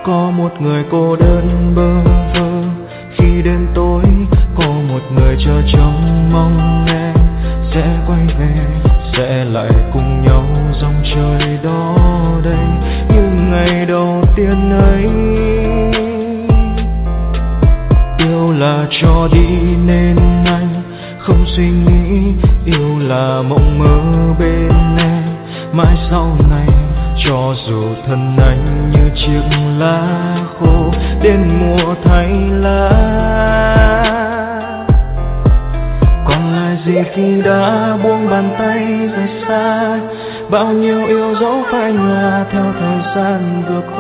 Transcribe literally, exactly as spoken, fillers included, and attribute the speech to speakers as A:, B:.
A: Có một người cô đơn bơ vơ khi đêm tối, có một người chờ trông mong em sẽ quay về, sẽ lại cùng nhau dòng trời đó đây như ngày đầu tiên ấy. Yêu là cho đi nên anh không suy nghĩ, yêu là mộng mơ bên em mãi sau này. Cho dù thân anh như chiếc lá khô đến mùa thay lá, còn lại gì khi đã buông bàn tay rời xa. Bao nhiêu yêu dấu phai nhòa theo thời gian vừa